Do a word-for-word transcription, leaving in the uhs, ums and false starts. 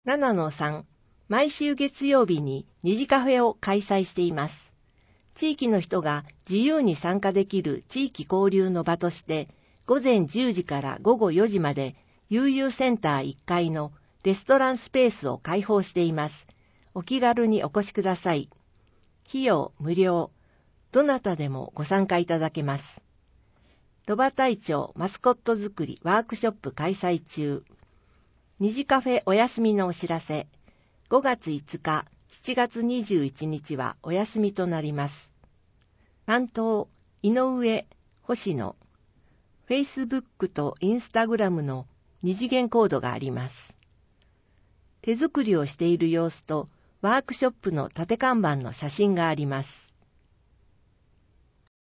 ななのさん、毎週月曜日に二次カフェを開催しています。地域の人が自由に参加できる地域交流の場として、午前じゅうじから午後よじまで悠々センターいっかいのレストランスペースを開放しています。お気軽にお越しください。費用無料。どなたでもご参加いただけます。ロバ隊長マスコット作りワークショップ開催中。二次カフェお休みのお知らせ。ごがついつか、しちがつにじゅういちにちはお休みとなります。担当、井上、星野。Facebook と Instagram の二次元コードがあります。手作りをしている様子とワークショップの縦看板の写真があります。